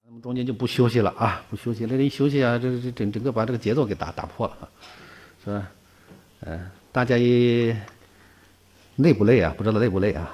那么中间就不休息了啊，不休息，那一休息啊，这整个把这个节奏给打破了啊，是吧？大家也累不累啊？不知道累不累啊？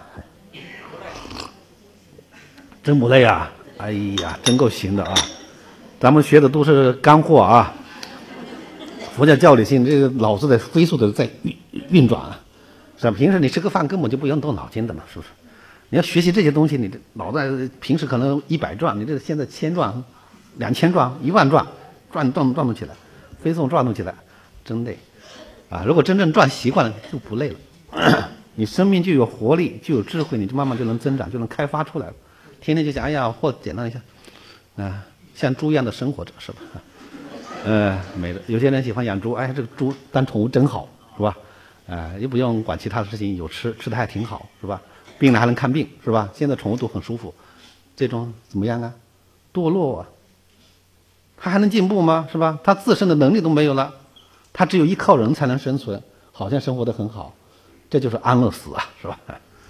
真不累啊！哎呀，真够行的啊！咱们学的都是干货啊，佛教教理性，这个脑子在飞速的在运转，是吧？平时你吃个饭根本就不用动脑筋的嘛，是不是？你要学习这些东西，你这脑袋平时可能100转，你这现在1000转、2000转、10000转，转动起来，飞速转动起来，真累啊！如果真正转习惯了，就不累了。你生命就有活力，就有智慧，你就慢慢就能增长，就能开发出来了。天天就想，哎呀，或简单一下，像猪一样的生活着，是吧？没的。有些人喜欢养猪，哎，这个猪当宠物真好，是吧？又不用管其他的事情，有吃的还挺好，是吧？病了还能看病，是吧？现在宠物都很舒服，这种怎么样啊？堕落啊！它还能进步吗？是吧？它自身的能力都没有了，它只有依靠人才能生存，好像生活得很好，这就是安乐死啊，是吧？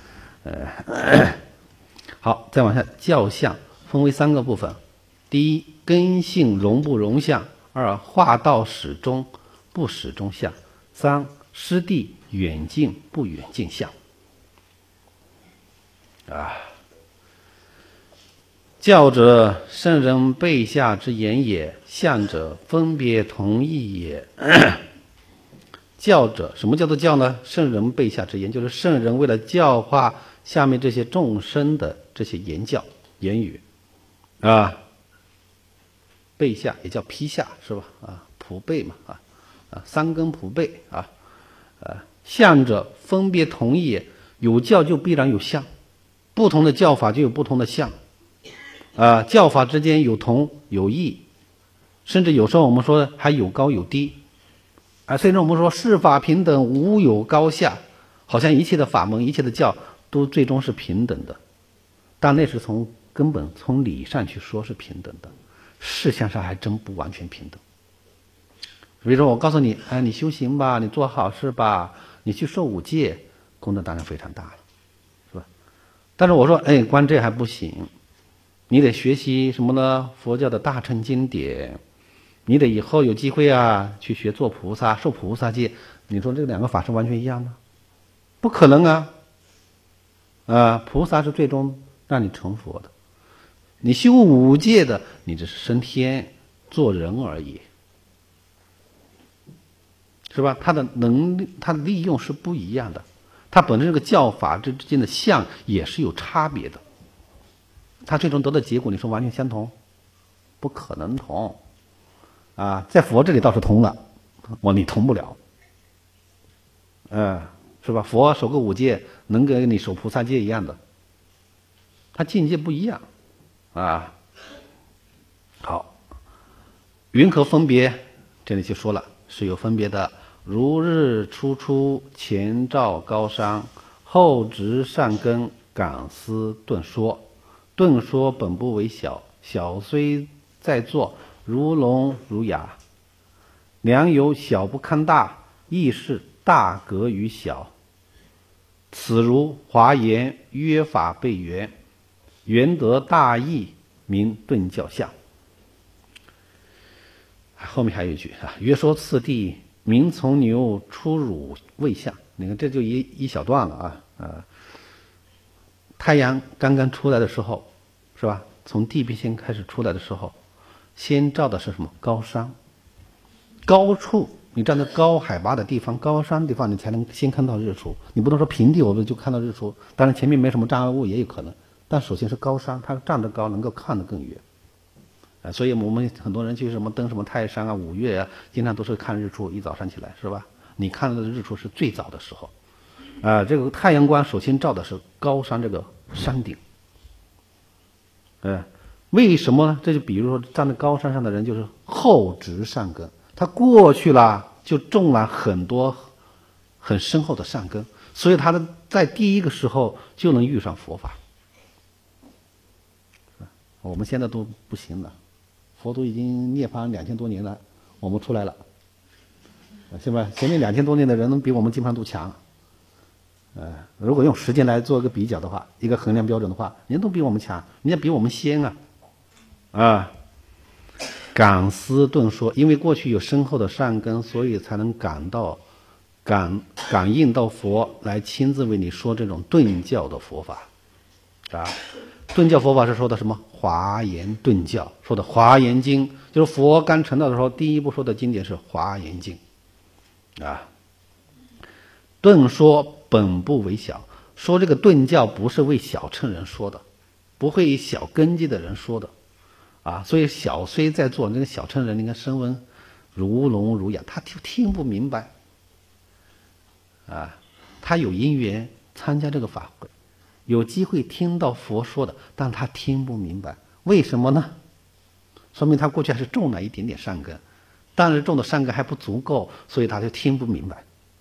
好，再往下，教相分为3个部分：第一，根性容不容相；二，化道始终不始终相；三，师弟远近不远近相。教者，圣人备下之言也；相者，分别同义也。教者，什么叫做教呢？圣人备下之言，就是圣人为了教化下面这些众生的这些言教言语啊，备下也叫批下，是吧？普备嘛，三根普备啊。相者，分别同义也，有教就必然有相，不同的教法就有不同的相。教法之间有同有异，甚至有时候我们说还有高有低。虽然我们说世法平等，无有高下，好像一切的法门、一切的教都最终是平等的，但那是从根本、从理上去说是平等的，事项上还真不完全平等。比如说我告诉你，你修行吧，你做好事吧，你去受5戒，功德当然非常大了，是吧？但是我说，光这还不行，你得学习什么呢？佛教的大乘经典，你得以后有机会去学做菩萨，受菩萨戒。你说这2个法是完全一样吗？不可能啊！菩萨是最终让你成佛的，你修5戒的，你只是升天做人而已，是吧？它的能力、它的利用是不一样的，它本身这个教法之间的相也是有差别的。它最终得的结果，你说完全相同，不可能同在佛这里倒是同了，你同不了，是吧？佛守个5戒，能跟你守菩萨戒一样的，它境界不一样好，云何分别？这里就说了，是有分别的。如日初，前照高山，后植善根，感思顿说。顿说本不为小，小虽在做，如聋如哑。良有小不堪大，亦是大格于小。此如华严约法备圆，圆得大义，名顿教相。后面还有一句约说次第，名从牛出乳未相。你看这就一小段了太阳刚刚出来的时候，是吧？从地平线开始出来的时候，先照的是什么？高山。高处，你站在高海拔的地方、高山的地方，你才能先看到日出。你不能说平地我们就看到日出，当然前面没什么障碍物也有可能，但首先是高山，它站得高，能够看得更远。所以我们很多人去什么登什么泰山5岳经常都是看日出，一早上起来，是吧？你看到的日出是最早的时候。这个太阳光首先照的是高山这个山顶。为什么呢？这就比如说站在高山上的人，就是厚植善根，他过去了就种了很多很深厚的善根，所以他在第一个时候就能遇上佛法。我们现在都不行了，佛都已经涅槃2000多年了，我们出来了，是吧？前面2000多年的人比我们基本上都强。如果用时间来做一个比较的话，一个衡量标准的话，人家都比我们强，人家比我们先啊。感思顿说，因为过去有深厚的善根，所以才能感应到佛来亲自为你说这种顿教的佛法啊。顿教佛法是说的什么？华严顿教，说的华严经，就是佛刚成道的时候第一部说的经典是华严经啊。顿说本不为小，说这个顿教不是为小乘人说的，不会以小根基的人说的啊。所以小虽在座，那个小乘人，你看声闻如聋如哑，他就听不明白啊。他有因缘参加这个法会，有机会听到佛说的，但他听不明白，为什么呢？说明他过去还是种了一点点善根，但是种的善根还不足够，所以他就听不明白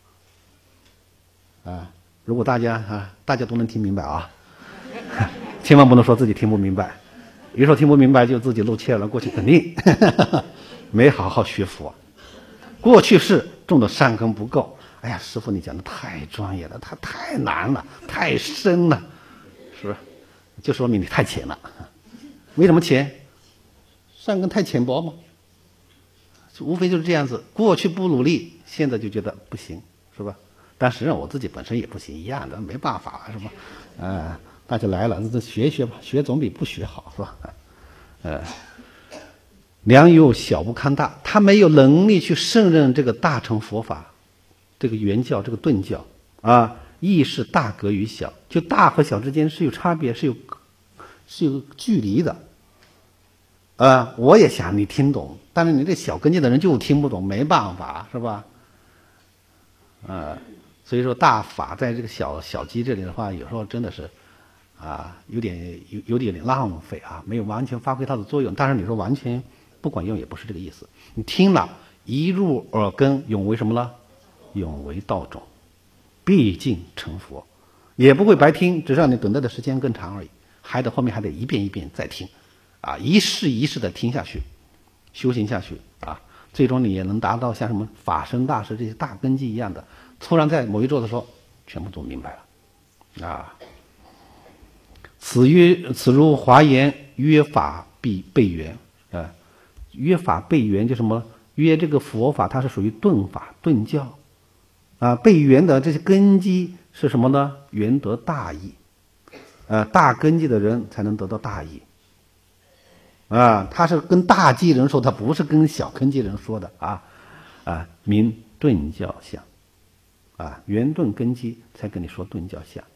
啊。如果大家都能听明白啊，千万不能说自己听不明白，一说听不明白就自己露怯了。过去肯定没好好学佛，过去是种的善根不够。哎呀，师父你讲的太专业了，它太难了，太深了，是不是？就说明你太浅了。为什么浅？善根太浅薄吗？无非就是这样子。过去不努力，现在就觉得不行，是吧？但实际上我自己本身也不行，一样的，没办法，是吧？大家来了，那学一学吧，学总比不学好，是吧？良莠小不堪大，他没有能力去胜任这个大乘佛法，这个原教，这个顿教啊，亦是大格与小，就大和小之间是有差别，是有距离的。我也想你听懂，但是你这小根基的人就听不懂，没办法，是吧？所以说大法在这个小机这里的话，有时候真的是有点浪费啊，没有完全发挥它的作用。但是你说完全不管用也不是这个意思。你听了一入耳根，永为什么呢？永为道种，毕竟成佛，也不会白听，只是让你等待的时间更长而已。后面还得一遍一遍再听一世一世的听下去，修行下去最终你也能达到像什么法身大师这些大根基一样的，突然在某一座的时候全部都明白了此如华严约法必备缘约法备缘就什么？约这个佛法它是属于顿法顿教备缘的这些根基是什么呢？缘得大义大根基的人才能得到大义他是跟大基人说，他不是跟小根基人说的名顿教相圆顿根基才跟你说顿教相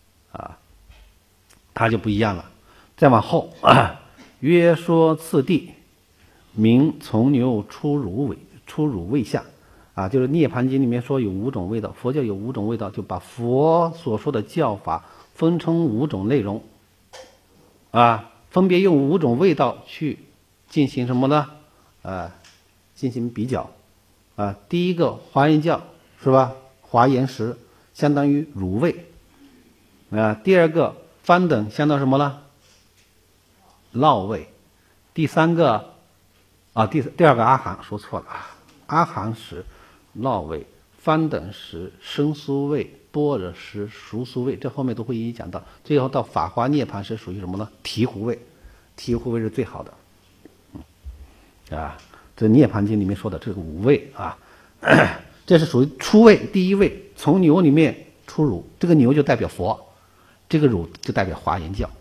他就不一样了。再往后约说次第，名从牛出乳味相就是涅盘经里面说有5种味道，佛教有5种味道，就把佛所说的教法分成5种内容分别用5种味道去进行什么呢？进行比较第一个华严教是吧？华严时相当于乳味第二个翻等相当什么呢？酪味。第三个第二个阿含说错了阿含时酪味，翻等时生酥味，般若时熟酥味，这后面都会一一讲到。最后到法华涅盘时属于什么呢？醍醐味。醍醐味是最好的这涅盘经里面说的这个5味这是属于初味。第一位从牛里面出乳，这个牛就代表佛，这个乳就代表华严教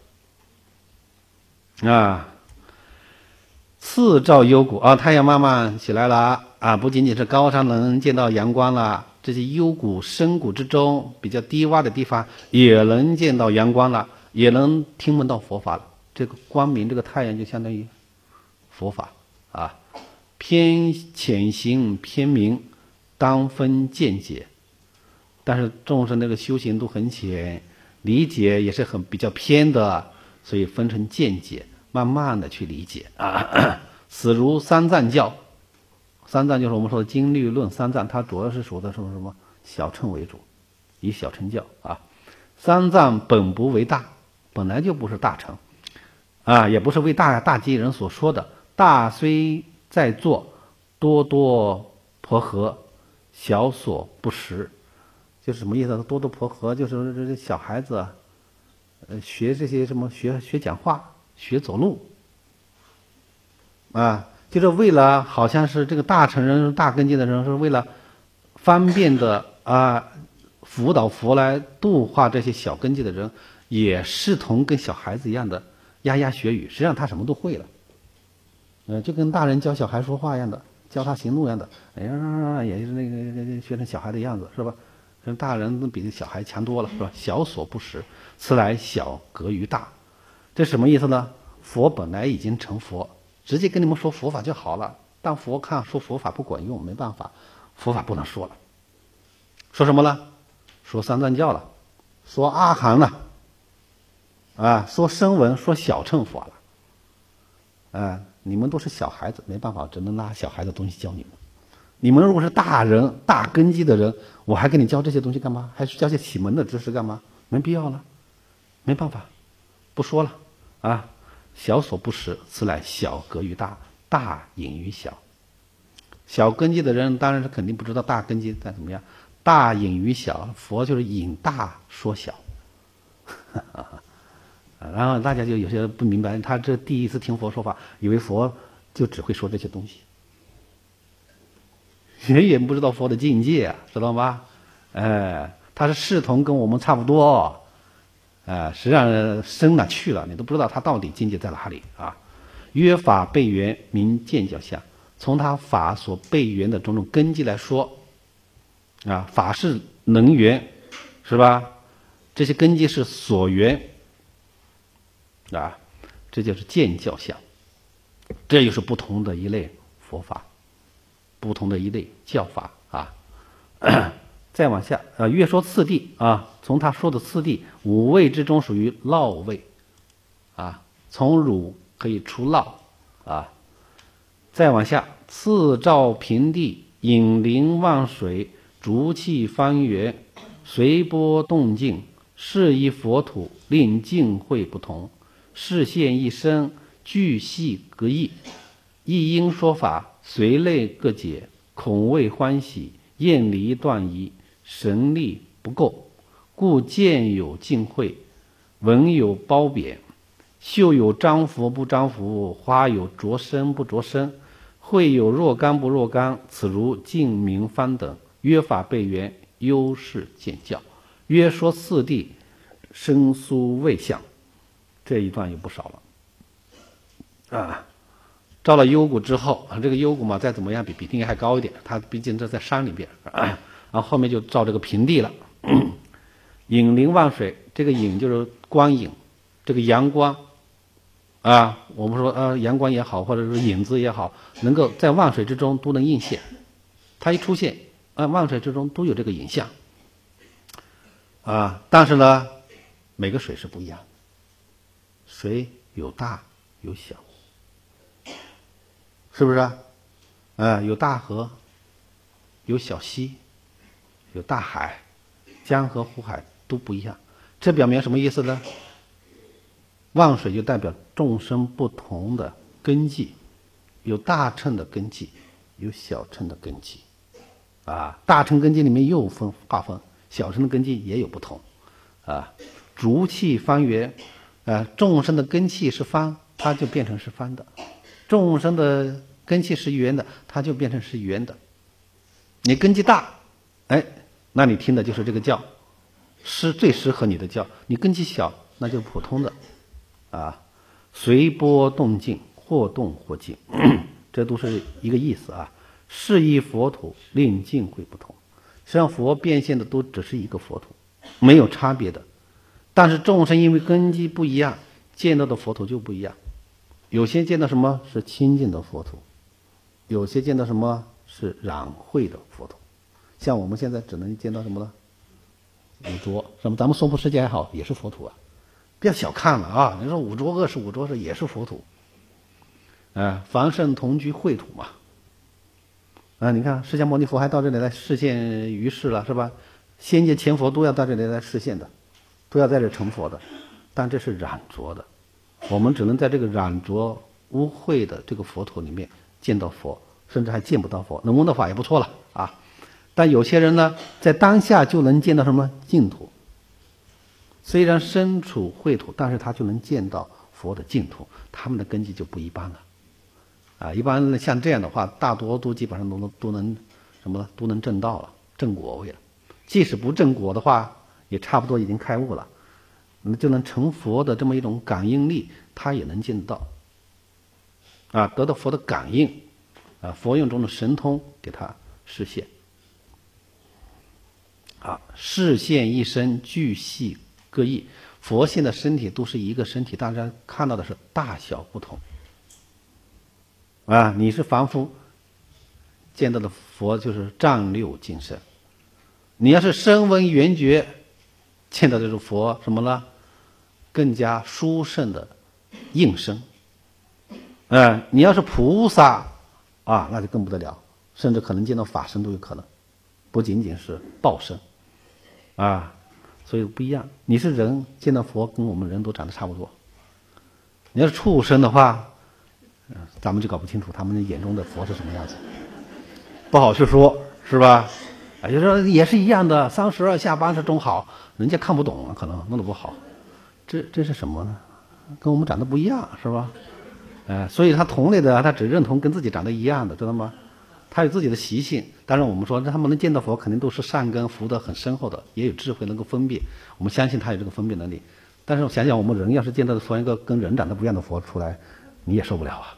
次照幽谷太阳慢慢起来了不仅仅是高山能见到阳光了，这些幽谷深谷之中比较低洼的地方也能见到阳光了，也能听闻到佛法了。这个光明，这个太阳就相当于佛法偏浅行偏明，当分见解。但是众生那个修行都很浅，理解也是比较偏的，所以分成见解，慢慢的去理解此如三藏教。三藏就是我们说的经律论三藏，它主要是说的什么小乘为主，以小乘教三藏本不为大，本来就不是大乘也不是为大基人所说的。大虽在座，多多婆诃，小所不识。就是什么意思？多多婆诃就是这小孩子学这些什么学讲话，学走路就是为了好像是这个大乘人、大根基的人是为了方便的辅导佛来度化这些小根基的人，也视同跟小孩子一样的牙牙学语，实际上他什么都会了。就跟大人教小孩说话一样的，教他行路一样的，哎呀，也是那个学成小孩的样子，是吧？跟大人比小孩强多了，是吧？小所不识，此乃小隔于大。这什么意思呢？佛本来已经成佛，直接跟你们说佛法就好了。但佛看说佛法不管用，没办法，佛法不能说了。说什么了？说三藏教了，说阿含了，说声闻，说小乘法了。你们都是小孩子，没办法，只能拿小孩的东西教你们。你们如果是大人、大根基的人，我还给你教这些东西干嘛？还是教些启蒙的知识干嘛？没必要了，没办法，不说了。小所不识，此乃小隔于大，大隐于小。小根基的人当然是肯定不知道大根基在怎么样，大隐于小，佛就是引大说小。然后大家就有些不明白，他这第一次听佛说法，以为佛就只会说这些东西，远不知道佛的境界，知道吗？他是视同跟我们差不多，实际上深了去了，你都不知道他到底境界在哪里啊？约法备缘，名见教相。从他法所备缘的种种根基来说，法是能缘，是吧？这些根基是所缘。这就是见教相，这就是不同的一类佛法，不同的一类教法再往下约说次第从他说的次第，五味之中属于酪味从乳可以出酪再往下，次照平地，引灵望水，逐气方圆，随波动静，是依佛土，令境会不同。视现一生，具细各异，一因说法，随类各解，恐谓欢喜，厌离断疑，神力不够，故见有尽会，闻有褒贬，嗅有张佛不张佛，花有着身不着身，会有若干不若干，此如净明方等，约法备缘，优势见教，约说四谛，生疏未相。这一段也不少了到了幽谷之后，这个幽谷嘛，再怎么样比比定还高一点，它毕竟这在山里边然后后面就照这个平地了。引灵望水，这个引就是光影，这个阳光我们说阳光也好，或者是影子也好，能够在望水之中都能映现，它一出现望水之中都有这个影像但是呢，每个水是不一样的，水有大有小，是不是有大河，有小溪，有大海，江河湖海都不一样。这表明什么意思呢？望水就代表众生不同的根基，有大乘的根基，有小乘的根基大乘根基里面又划分，小乘的根基也有不同逐气方圆众生的根气是方，它就变成是方的；众生的根气是圆的，它就变成是圆的。你根基大，那你听的就是这个教，是最适合你的教。你根基小，那就普通的随波动静，或动或静这都是一个意思是依佛土，令境会不同。实际上佛变现的都只是一个佛土，没有差别的。但是众生因为根基不一样，见到的佛土就不一样。有些见到什么是清净的佛土，有些见到什么是染秽的佛土。像我们现在只能见到什么呢？五浊，什么咱们娑婆世界还好，也是佛土不要小看了你说五浊恶世，五浊恶世也是佛土凡圣同居秽土嘛你看释迦牟尼佛还到这里来示现于世了，是吧？仙界前佛都要到这里来示现的，都要在这成佛的，但这是染浊的，我们只能在这个染浊污秽的这个佛土里面见到佛，甚至还见不到佛，能闻到法也不错了但有些人呢，在当下就能见到什么净土，虽然身处秽土，但是他就能见到佛的净土，他们的根基就不一般了啊，一般像这样的话，大多都基本上都能什么呢？都能证道了，证果位了。即使不证果的话，也差不多已经开悟了，那就能成佛的这么一种感应力，他也能见得到。啊，得到佛的感应，啊，佛用中的神通给他示现。啊，示现一身巨细各异，佛现的身体都是一个身体，大家看到的是大小不同。啊，你是凡夫见到的佛就是丈六金身，你要是声闻缘觉见到这种佛什么呢？更加殊胜的应身。你要是菩萨啊，那就更不得了，甚至可能见到法身都有可能，不仅仅是报身啊，所以不一样。你是人见到佛，跟我们人都长得差不多。你要是畜生的话，咱们就搞不清楚他们眼中的佛是什么样子，不好去说，是吧？啊，就说也是一样的，32下80中好，人家看不懂，可能弄得不好。这是什么呢？跟我们长得不一样，是吧？所以他同类的，他只认同跟自己长得一样的，知道吗？他有自己的习性。当然，我们说他们能见到佛，肯定都是善根福德很深厚的，也有智慧能够分辨。我们相信他有这个分辨能力。但是想想，我们人要是见到一个跟人长得不一样的佛出来，你也受不了啊，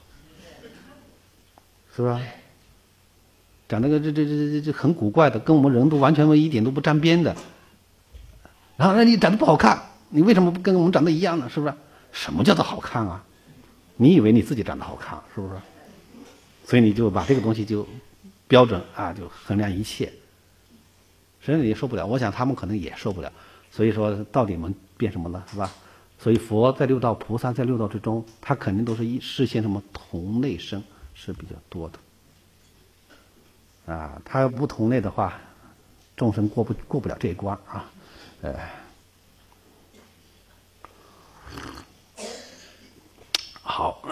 是吧？长那个这很古怪的，跟我们人都完全一点都不沾边的。然后你长得不好看，你为什么不跟我们长得一样呢？是不是？什么叫做好看啊？你以为你自己长得好看，是不是？所以你就把这个东西就标准啊，就衡量一切。实际上你受不了，我想他们可能也受不了。所以说，到底我们变什么呢？是吧？所以佛在六道，菩萨在六道之中，他肯定都是示现什么同类身是比较多的。啊，他要不同类的话，众生过不了这一关啊。好，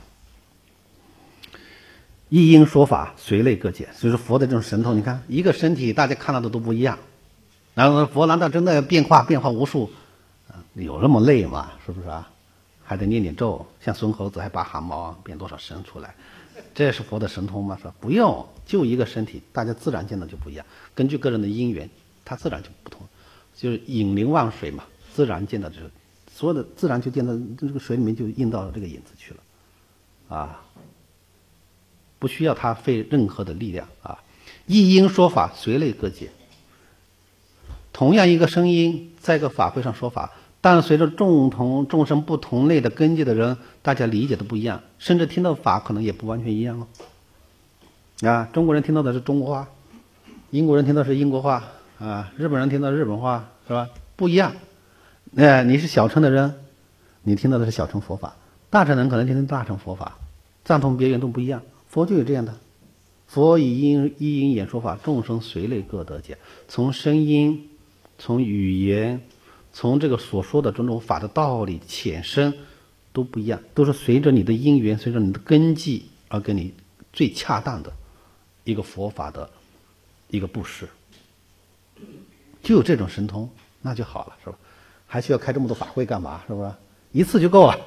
一因说法随类各解，所以说佛的这种神通，你看一个身体大家看到的都不一样，然后佛难道真的变化无数？有那么累吗？是不是啊？还得念咒，像孙猴子还拔汗毛变多少神出来，这是佛的神通吗？是吧？不用，就一个身体，大家自然见到就不一样，根据个人的因缘，它自然就不同，就是引灵忘水嘛，自然见到这个。所有的自然就见到这个水里面就映到了这个影子去了，啊，不需要他费任何的力量啊。一因说法随类各解，同样一个声音，在一个法会上说法，但随着众生不同类的根基的人，大家理解的不一样，甚至听到法可能也不完全一样哦。啊，中国人听到的是中国话，英国人听到是英国话啊，日本人听到日本话，是吧？不一样。你是小乘的人，你听到的是小乘佛法；大乘人可能听大乘佛法，藏通别圆都不一样。佛就有这样的，佛以一因演说法，众生随类各得解。从声音，从语言，从这个所说的种种法的道理浅深都不一样，都是随着你的因缘，随着你的根基而给你最恰当的一个佛法的一个布施。就有这种神通，那就好了，是吧？还需要开这么多法会干嘛？是不是？一次就够了。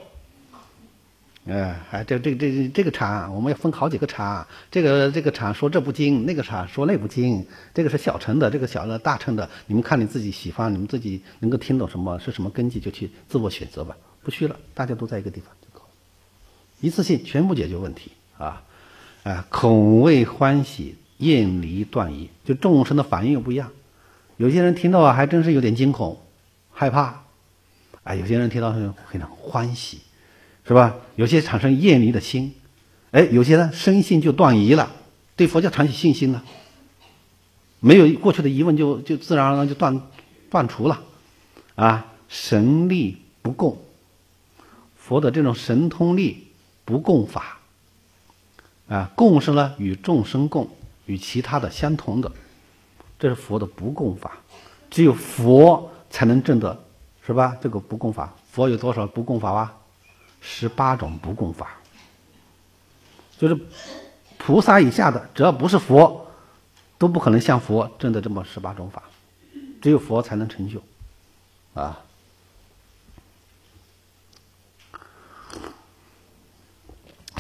这个场我们要分好几个场，这个场说这不精，那个场说那不精，这个是小乘的，这个小的大乘的，你们看你自己喜欢，你们自己能够听懂什么是什么根基，就去自我选择吧，不需了，大家都在一个地方就够了，一次性全部解决问题啊！恐谓欢喜，厌离断疑，就众生的反应又不一样，有些人听到还真是有点惊恐。害怕，有些人听到是非常欢喜，是吧？有些产生厌离的心，有些呢生信就断疑了，对佛教产生信心了，没有过去的疑问就自然而然就断除了，神力不共，佛的这种神通力不共法，共是呢与众生共，与其他的相同的，这是佛的不共法，只有佛才能证得，是吧？这个不共法，佛有多少不共法啊？18种不共法，就是菩萨以下的，只要不是佛，都不可能像佛证得这么18种法，只有佛才能成就，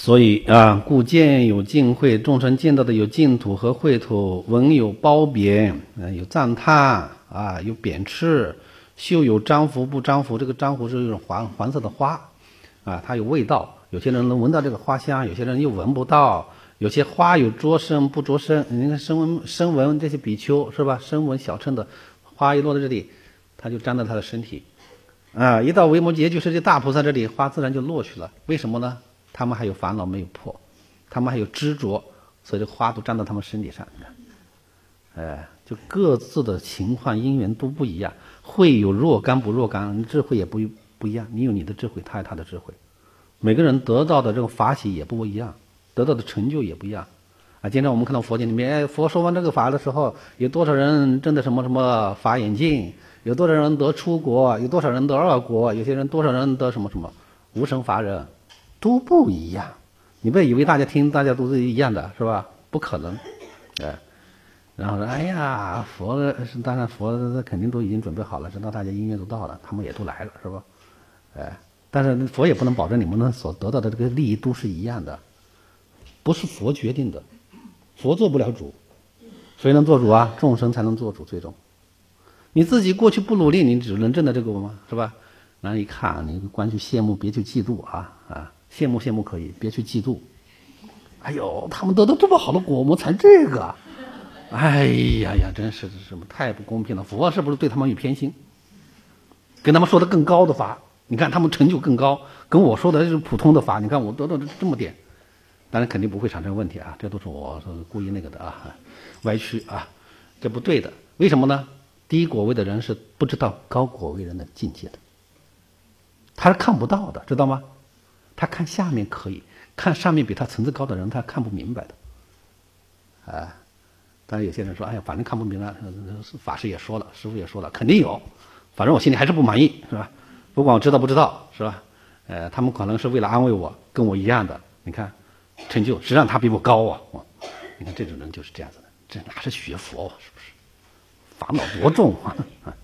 所以啊，故见有净秽，众生见到的有净土和秽土，闻有褒贬，有赞叹啊，有贬斥，嗅有张拂不张拂，这个张拂是一种黄色的花啊，它有味道，有些人能闻到这个花香，有些人又闻不到，有些花有着身不着身，你看声闻这些比丘是吧？声闻小乘的花一落在这里，它就沾到他的身体啊，一到维摩诘居士这大菩萨这里，花自然就落去了。为什么呢？他们还有烦恼没有破，他们还有执着，所以这花都沾到他们身体上。就各自的情况因缘都不一样，会有若干不若干，智慧也不一样。你有你的智慧，他有他的智慧，每个人得到的这个法喜也不一样，得到的成就也不一样啊。经常我们看到佛经里面，佛说完这个法的时候，有多少人真的什么什么法眼净，有多少人得出国，有多少人得二国，有些人多少人得什么什么无生法忍。都不一样，你不要以为大家都是一样的，是吧？不可能，然后说，哎呀，当然佛肯定都已经准备好了，知道大家因缘都到了，他们也都来了，是吧？但是佛也不能保证你们所得到的这个利益都是一样的，不是佛决定的，佛做不了主，谁能做主啊？众生才能做主，最终，你自己过去不努力，你只能挣到这个吗？是吧？然后一看，你光去羡慕，别去嫉妒啊！羡慕可以，别去嫉妒。哎呦，他们得到这么好的果，我们才这个，哎呀，真是什么太不公平了！佛是不是对他们有偏心？跟他们说的更高的法，你看他们成就更高，跟我说的是普通的法，你看我得到这么点，当然肯定不会产生问题啊，这都是我故意那个的啊，歪曲啊，这不对的。为什么呢？低果位的人是不知道高果位人的境界的，他是看不到的，知道吗？他看下面可以，看上面比他层次高的人，他看不明白的。当然有些人说，哎呀，反正看不明白，法师也说了，师父也说了，肯定有，反正我心里还是不满意，是吧？不管我知道不知道，是吧？他们可能是为了安慰我，跟我一样的，你看成就，实际上他比我高啊。你看这种人就是这样子的，这哪是学佛啊？是不是？烦恼多重啊！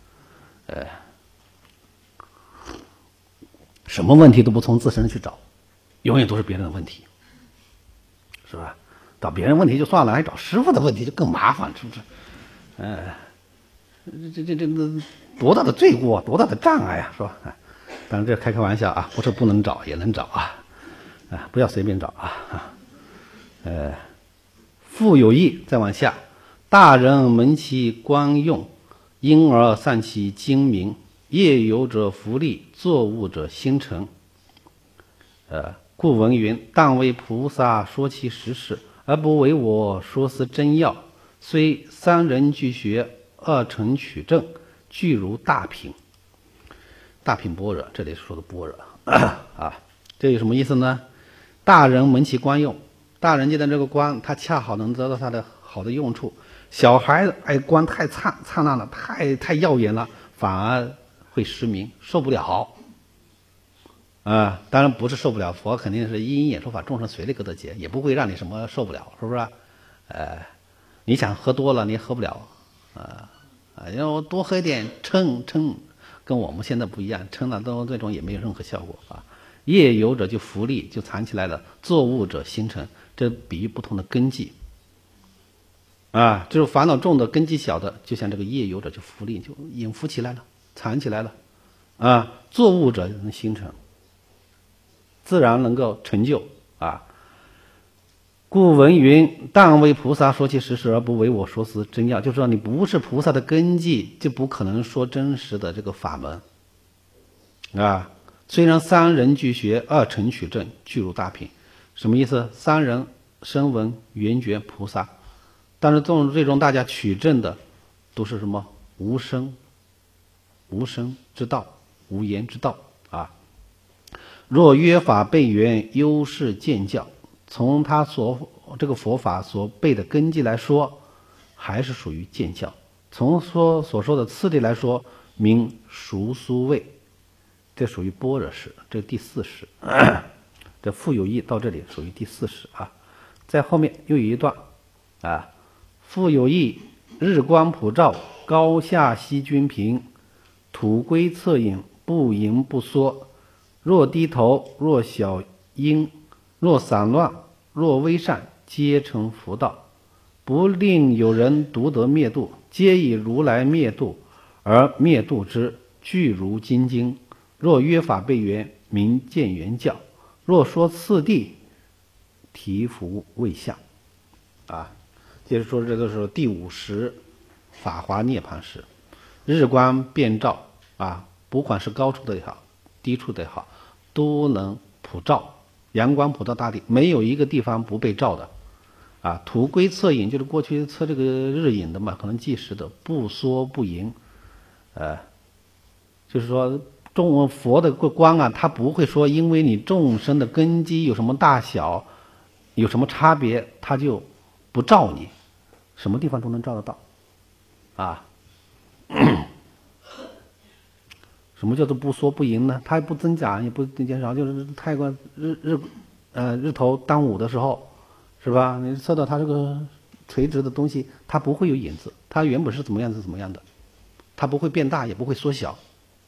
什么问题都不从自身去找，永远都是别人的问题，是吧？找别人问题就算了，还找师父的问题就更麻烦，是不是？这多大的罪过，多大的障碍啊，是吧？当然这开玩笑啊，不是不能找，也能找啊，不要随便找啊。复有义，再往下，大人闻其光用，因而散其精明。业有者福利，作物者心诚。故闻云：但为菩萨说其实事，而不为我说思真要。虽三人俱学，二乘取证，具如大品。大品般若，这里说的般若这有什么意思呢？大人闻其光用，大人见到这个光，他恰好能得到他的好的用处。小孩子光太灿烂了，太耀眼了，反而会失明，受不了当然不是受不了，佛肯定是因演说法，众生随力各得解，也不会让你什么受不了，是不是？你想喝多了，你也喝不了因为我多喝一点撑，跟我们现在不一样，撑了都这种也没有任何效果业有者就福利就藏起来了，作物者心诚，这比喻不同的根基就是烦恼重的根基小的，就像这个业有者就福利就隐伏起来了，藏起来了作物者能心诚，自然能够成就故闻云：但为菩萨说其实事，而不为我说思真要。就是说你不是菩萨的根基，就不可能说真实的这个法门虽然三人俱学，二乘取证，具如大品。什么意思？三人声闻缘觉菩萨，但是最终大家取证的都是什么？无生之道，无言之道若约法备缘，优势见教，从他这个佛法所备的根基来说，还是属于见教。从所说的次第来说，名熟苏位，这属于般若识，这第四识这复有义到这里属于第四识在后面又有一段复有义，日光普照，高下息均平，土龟侧影，不盈不缩。若低头，若小鹰， 若散乱，若微善，皆成佛道。不令有人独得灭度，皆以如来灭度而灭度之，具如金经。若约法备缘，名见缘教；若说次第，提服未相。接着说这个是第50法华涅槃时，日光遍照不管是高处的也好，低处的也好，都能普照，阳光普照大地，没有一个地方不被照的。土龟测影，就是过去测这个日影的嘛，可能计时的，不缩不盈，就是说佛的光它不会说因为你众生的根基有什么大小，有什么差别，它就不照你，什么地方都能照得到，什么叫做不缩不盈呢？它也不增加，也不减少，就是太过日头当午的时候，是吧？你测到它这个垂直的东西，它不会有影子，它原本是怎么样是怎么样的，它不会变大，也不会缩小。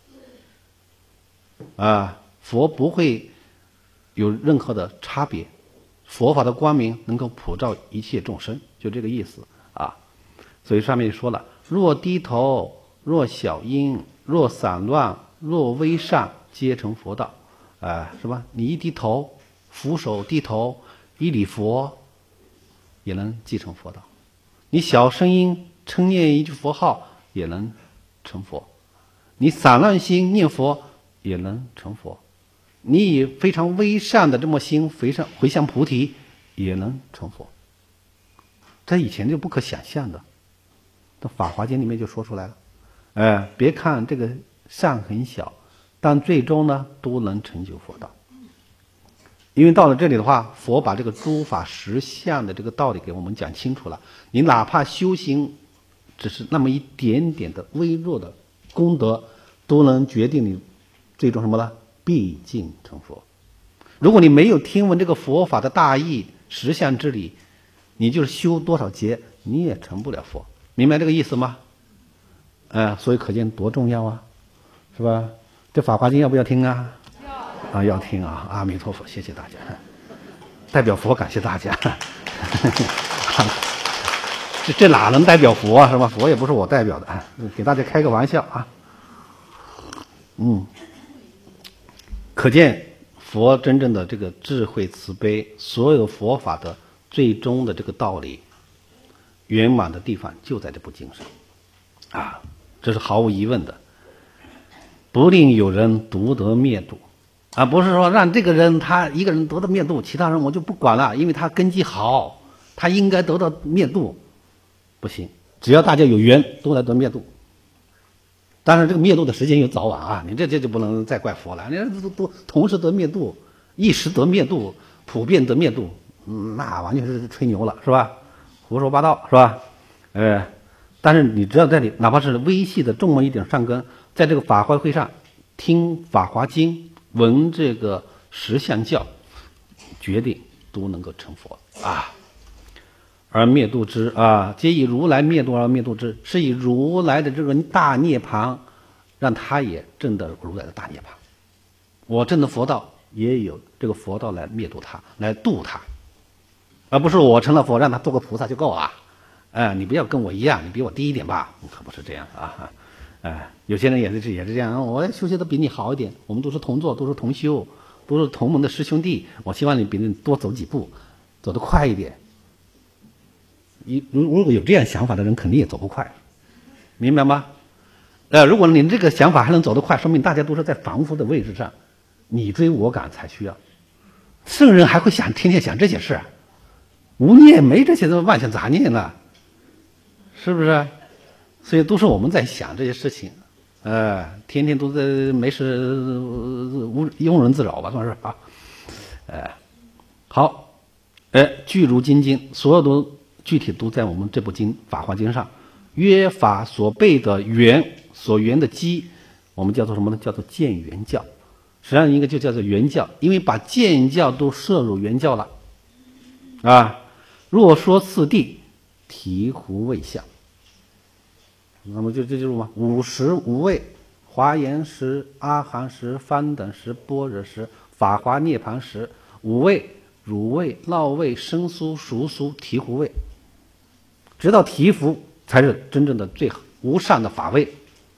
佛不会有任何的差别，佛法的光明能够普照一切众生，就这个意思所以上面说了，若低头，若小音，若散乱，若微善，皆成佛道。是吧？你一低头，俯首低头，一礼佛，也能继承佛道。你小声音称念一句佛号，也能成佛。你散乱心念佛，也能成佛。你以非常微善的这么心回向菩提，也能成佛。这以前就不可想象的，这《法华经》里面就说出来了。别看这个善很小，但最终呢都能成就佛道。因为到了这里的话，佛把这个诸法实相的这个道理给我们讲清楚了。你哪怕修行只是那么一点点的微弱的功德，都能决定你最终什么呢？毕竟成佛。如果你没有听闻这个佛法的大义实相之理，你就是修多少劫，你也成不了佛。明白这个意思吗？所以可见多重要是吧？这《法华经》要不要听啊？要听阿弥陀佛，谢谢大家，代表佛感谢大家。这哪能代表佛是吧？佛也不是我代表的给大家开个玩笑可见佛真正的这个智慧慈悲，所有佛法的最终的这个道理圆满的地方就在这部经上这是毫无疑问的。不令有人独得灭度不是说让这个人他一个人得到灭度，其他人我就不管了，因为他根基好，他应该得到灭度。不行，只要大家有缘都来得灭度。当然这个灭度的时间有早晚你这就不能再怪佛了。你都同时得灭度，一时得灭度，普遍得灭度，那完全是吹牛了，是吧？胡说八道，是吧？但是你只要在里，哪怕是微细的这么一点善根，在这个法会会上听《法华经》，闻这个实相教，决定都能够成佛而灭度之皆以如来灭度而灭度之，是以如来的这个大涅槃，让他也证得如来的大涅槃。我证的佛道也有这个佛道来灭度他，来度他，而不是我成了佛让他做个菩萨就够了。你不要跟我一样，你比我低一点吧，可不是这样有些人也是这样，我修行的比你好一点，我们都是同坐，都是同修，都是同门的师兄弟，我希望你比你多走几步，走得快一点。如果有这样想法的人，肯定也走不快，明白吗？如果你这个想法还能走得快，说明大家都是在凡夫的位置上，你追我赶才需要。圣人还会天天想这些事无念没这些万象杂念了，是不是？所以都是我们在想这些事情，天天都在没事庸人自扰吧，算是好，具如金经，所有都具体都在我们这部经《法华经》上。约法所备的缘，所缘的机，我们叫做什么呢？叫做见缘教。实际上应该就叫做缘教，因为把见教都摄入缘教了若说次第，醍醐未相。那么这就是什么？55位，华严时、阿含时、翻等时、般若时、法华涅槃时，5位乳味、酪味、生酥、熟酥、醍醐味，直到醍醐才是真正的最无上的法味。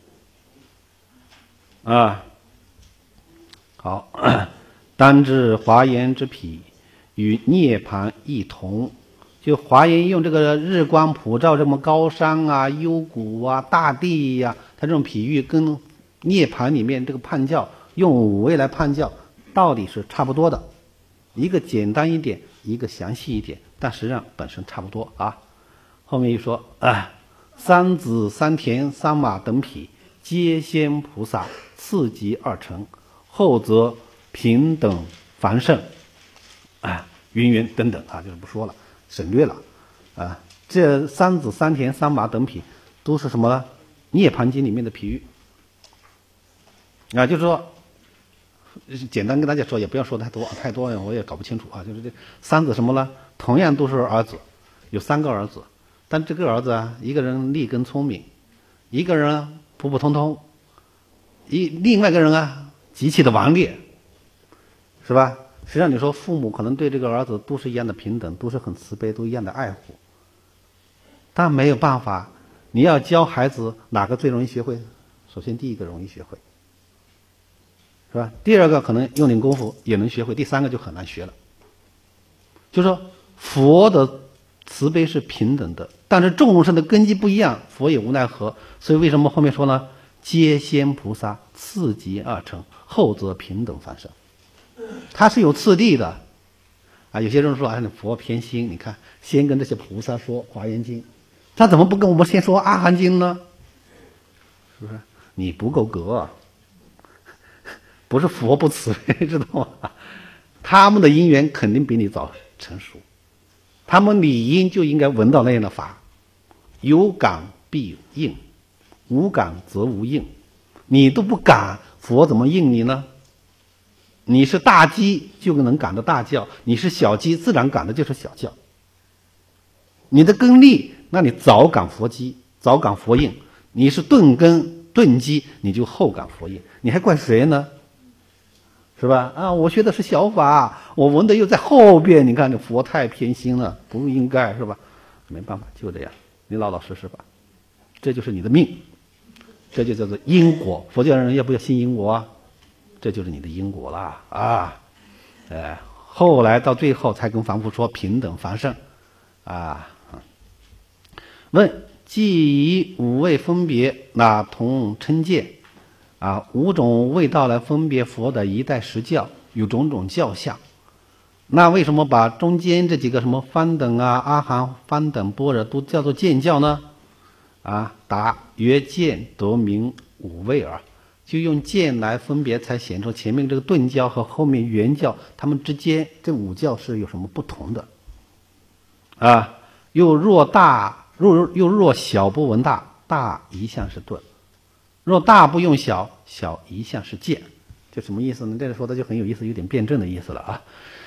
啊，好，当知华严之体与涅槃异同。就华严用这个日光普照这么高山啊、幽谷啊、大地呀、它这种比喻跟涅槃里面这个判教用五味来判教，道理是差不多的，一个简单一点，一个详细一点，但实际上本身差不多啊。后面一说三子三田三马等匹，皆先菩萨，次级二乘，后则平等凡圣，云云等等啊，就是不说了，省略了啊。这三子三田三马等匹都是什么呢？涅槃经里面的比喻啊，就是说简单跟大家说，也不要说太多我也搞不清楚啊。就是这三子什么呢？同样都是儿子，有3个儿子，但这个儿子啊，一个人立根聪明，一个人普普通通，另外一个人啊极其的顽劣，是吧？实际上你说父母可能对这个儿子都是一样的平等，都是很慈悲，都一样的爱护，但没有办法，你要教孩子哪个最容易学会？首先第一个容易学会，是吧？第二个可能用点功夫也能学会，第3个就很难学了。就是说佛的慈悲是平等的，但是众生的根基不一样，佛也无奈何。所以为什么后面说呢？皆先菩萨，次级二乘，后则平等凡圣。它是有次第的啊。有些人说佛偏心，你看先跟这些菩萨说华严经，他怎么不跟我们先说阿含经呢？是不是你不够格？不是佛不慈悲，知道吗？他们的因缘肯定比你早成熟，他们理应就应该闻到那样的法，有感必应，无感则无应。你都不感，佛怎么应你呢？你是大鸡就能感到大叫，你是小鸡自然感的就是小叫。你的根力，那你早感佛机，早感佛应；你是钝根钝机，你就后感佛应。你还怪谁呢？是吧？啊，我学的是小法，我闻的又在后边，你看这佛太偏心了，不应该，是吧？没办法，就这样，你老老实实吧，这就是你的命，这就叫做因果。佛教人要不要信因果啊？这就是你的因果了啊！后来到最后才跟凡夫说平等凡圣啊。问：既以五味分别，那同称见啊？5种味道来分别佛的一代实教，有种种教相。那为什么把中间这几个什么翻等啊、阿含、翻等、般若都叫做见教呢？答：曰见得名五味耳。就用见来分别，才显出前面这个顿教和后面圆教，他们之间这5教是有什么不同的啊？又若小不闻大，大一向是顿；若大不用小，小一向是见。这什么意思呢？这个说的就很有意思，有点辩证的意思了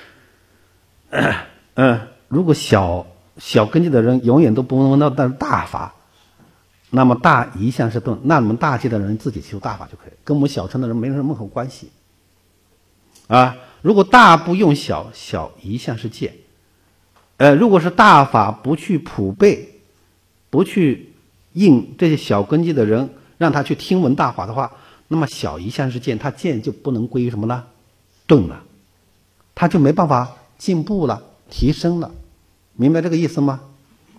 啊。如果小根基的人永远都不能闻到大法，那么大一向是顿，那我们大气的人自己修大法就可以，跟我们小乘的人没什么关系啊。如果大不用小，小一向是见。如果是大法不去普备，不去应这些小根基的人，让他去听闻大法的话，那么小一向是见，他见就不能归于什么呢？顿了，他就没办法进步了，提升了，明白这个意思吗？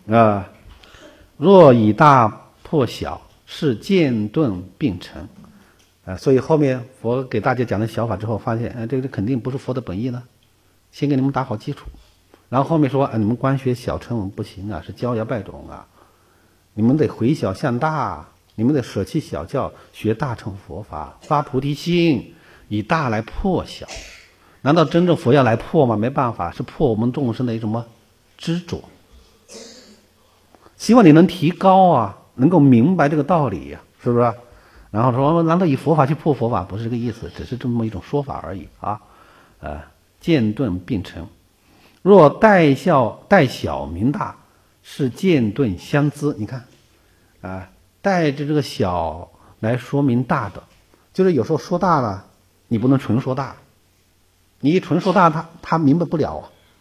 若以大破小，是见顿并成。所以后面佛给大家讲的小法之后，发现这个肯定不是佛的本意呢，先给你们打好基础，然后后面说你们光学小乘文不行啊，是骄摇败种啊，你们得回小向大，你们得舍弃小教，学大乘佛法，发菩提心，以大来破小。难道真正佛要来破吗？没办法，是破我们众生的一种什么执着。希望你能提高啊，能够明白这个道理呀，是不是？然后说，难道以佛法去破佛法？不是这个意思，只是这么一种说法而已啊。见顿并成。若代小明大，是见顿相资。你看带着这个小来说明大的，就是有时候说大了，你不能纯说大，你一纯说大，他明白不了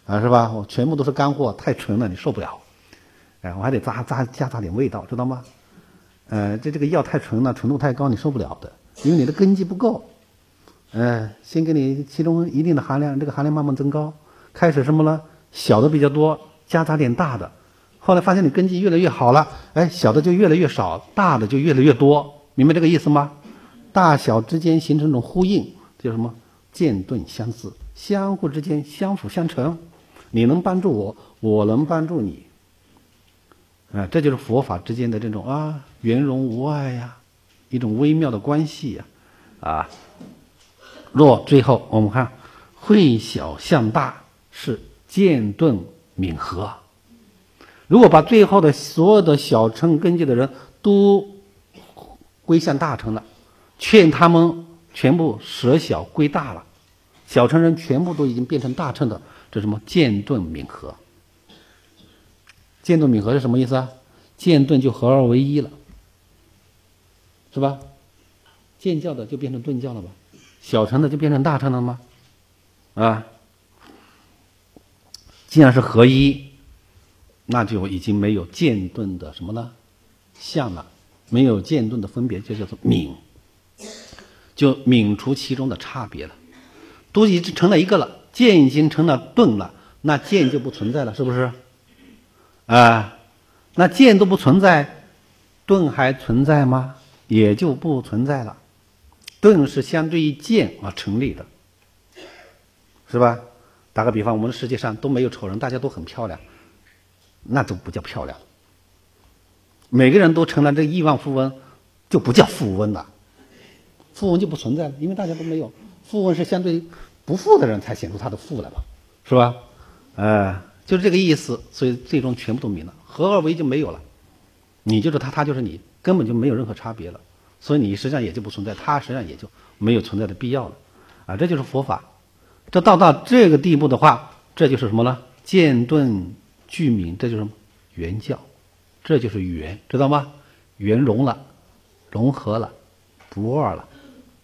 是吧？我全部都是干货，太纯了，你受不了。我还得加点味道，知道吗？这个药太纯了，纯度太高，你受不了的，因为你的根基不够。先给你其中一定的含量，这个含量慢慢增高，开始什么呢？小的比较多，夹杂点大的，后来发现你根基越来越好了，小的就越来越少，大的就越来越多，明白这个意思吗？大小之间形成一种呼应，叫什么？渐顿相似，相互之间相辅相成，你能帮助我，我能帮助你。这就是佛法之间的这种圆融无碍呀，一种微妙的关系呀，若最后我们看会小向大是渐顿泯合。如果把最后的所有的小乘根基的人都归向大乘了，劝他们全部舍小归大了，小乘人全部都已经变成大乘的，这什么渐顿泯合？渐顿泯合是什么意思啊？渐顿就合二为一了，是吧？渐教的就变成顿教了吧？小乘的就变成大乘了吗？既然是合一，那就已经没有渐顿的什么呢？相了，没有渐顿的分别，就叫做泯，就泯除其中的差别了。都已经成了一个了，渐已经成了顿了，那渐就不存在了，是不是？那渐都不存在，顿还存在吗？也就不存在了。顿是相对于渐而成立的，是吧？打个比方，我们的世界上都没有丑人，大家都很漂亮，那都不叫漂亮。每个人都成了这亿万富翁，就不叫富翁了，富翁就不存在了，因为大家都没有。富翁是相对不富的人才显出他的富来吧，是吧？就是这个意思，所以最终全部都泯了，合二为一就没有了。你就是他，他就是你，根本就没有任何差别了。所以你实际上也就不存在，他实际上也就没有存在的必要了。这就是佛法。这到这个地步的话，这就是什么呢？渐顿俱泯，这就是圆教，这就是圆，知道吗？圆融了，融合了，不二了。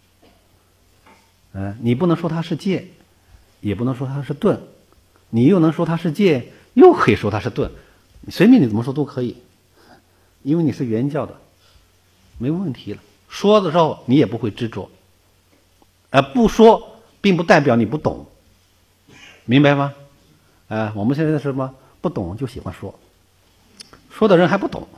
你不能说它是渐，也不能说它是顿，你又能说它是渐，又可以说它是顿，随便你怎么说都可以，因为你是圆教的，没问题了。说的时候你也不会执着，不说并不代表你不懂，明白吗？我们现在是什么？不懂就喜欢说，说的人还不懂，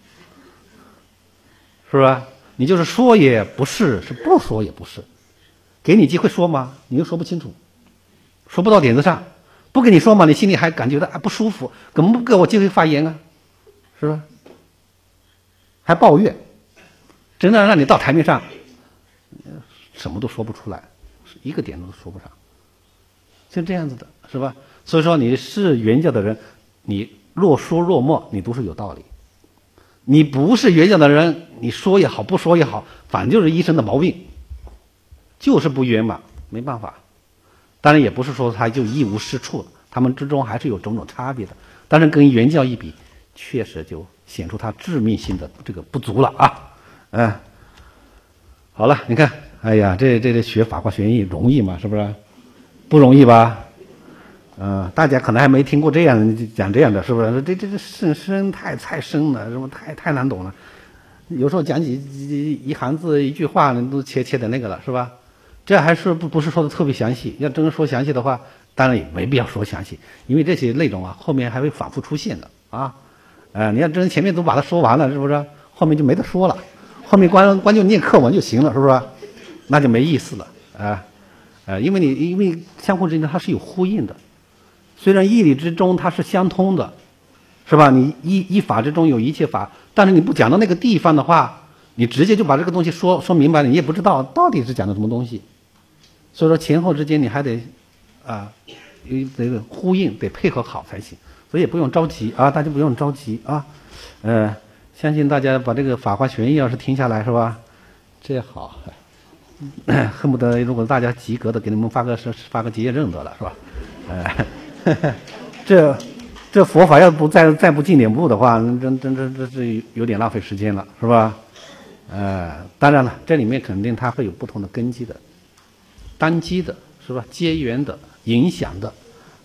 是吧？你就是说也不是，是不说也不是。给你机会说吗？你又说不清楚，说不到点子上。不跟你说嘛，你心里还感觉到不舒服，怎么不给我机会发言啊？是吧？还抱怨，真的让你到台面上，什么都说不出来，一个点子都说不上，就这样子的，是吧？所以说你是圆教的人，你若说若默，你都是有道理。你不是圆教的人，你说也好，不说也好，反正就是一身的毛病。就是不圆满，没办法。当然也不是说他就一无是处了，他们之中还是有种种差别的。但是跟原教一比，确实就显出它致命性的这个不足了啊。好了，你看，哎呀，这学法华玄义容易吗？是不是？不容易吧？大家可能还没听过这样讲这样的，是不是？这深太深了，什么太难懂了。有时候讲几一行字一句话，都切的那个了，是吧？这还是不是说的特别详细？要真说详细的话，当然也没必要说详细，因为这些内容后面还会反复出现的你要真前面都把它说完了，是不是？后面就没得说了，后面光就念课文就行了，是不是？那就没意思了因为相互之间它是有呼应的，虽然义理之中它是相通的，是吧？你一法之中有一切法，但是你不讲到那个地方的话，你直接就把这个东西说明白了，你也不知道到底是讲的什么东西。所以说前后之间你还得有这个呼应，得配合好才行。所以也不用着急大家不用着急相信大家把这个法华玄义要是听下来，是吧？这好，恨不得如果大家及格的，给你们发个结业证得了，是吧？这佛法要不再不进点步的话，这有点浪费时间了，是吧？当然了，这里面肯定它会有不同的根基的、单机的，是吧？结缘的、影响的，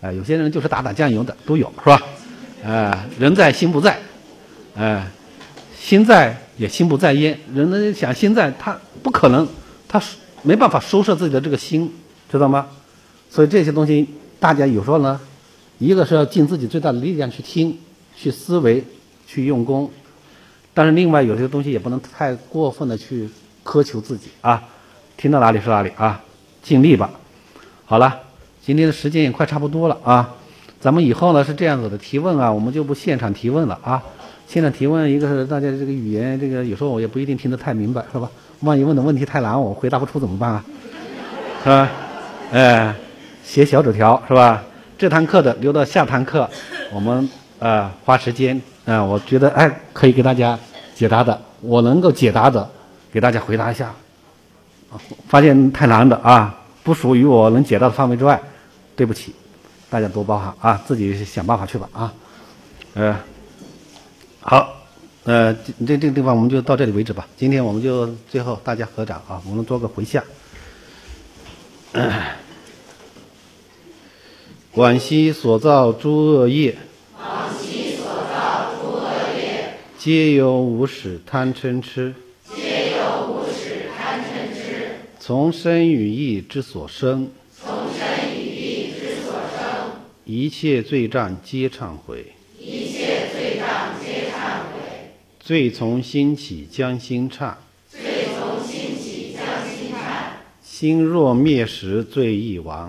有些人就是打打酱油的都有，是吧？人在心不在，心在也心不在焉。人呢想心在，他不可能，他没办法收摄自己的这个心，知道吗？所以这些东西大家有时候呢，一个是要尽自己最大的力量去听、去思维、去用功，但是另外有些东西也不能太过分的去苛求自己啊。听到哪里是哪里啊，尽力吧。好了，今天的时间也快差不多了啊。咱们以后呢是这样子的提问啊，我们就不现场提问了啊。现场提问，一个是大家这个语言，这个有时候我也不一定听得太明白，是吧？万一问的问题太难，我回答不出怎么办啊？是吧？写小纸条是吧？这堂课的留到下堂课，我们花时间我觉得可以给大家解答的，我能够解答的给大家回答一下。发现太难的啊，不属于我能解答的范围之外，对不起，大家多包涵啊，自己想办法去吧啊。好，这个地方我们就到这里为止吧。今天我们就最后大家合掌啊，我们做个回向。往昔所造诸恶业，皆由无始贪嗔痴，从身语意之所生，一切罪障皆忏悔，罪从心起将心忏，心若灭时罪亦亡，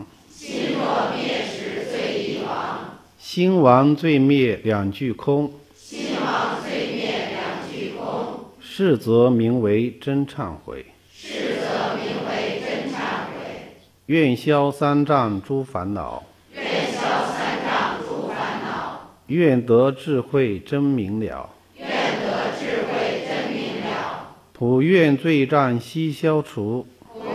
心亡罪灭两俱空，是则名为真忏悔。愿消三障诸烦恼，愿得智慧真明了，普愿罪障悉消除，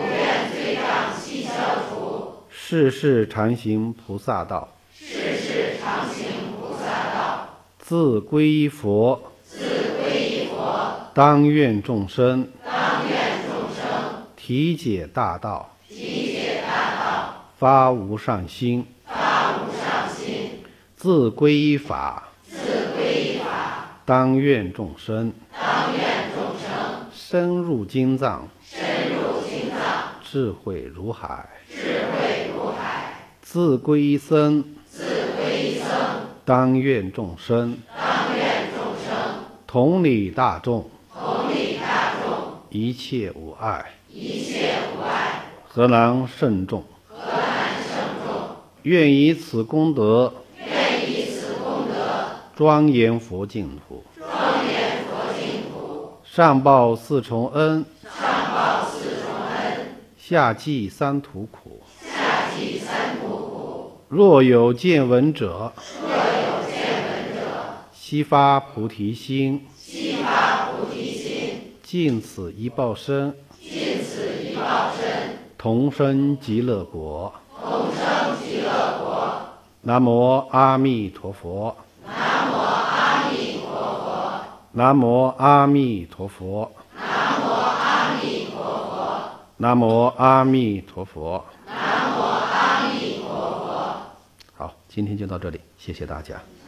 世世常行菩萨道，自皈依佛，当愿众生体解大道，发无上心，自皈依法，当愿众生深入经藏，智慧如海，自皈依僧，当愿众生同理大众，一切无碍，何难胜众？愿以此功德庄严佛净土，上报四重恩，下济三途苦。若有见闻者，悉发菩提心，尽此一报身，同生极乐国。南无阿弥陀佛。南无阿弥陀佛。南无阿弥陀佛。南无阿弥陀佛。好，今天就到这里，谢谢大家。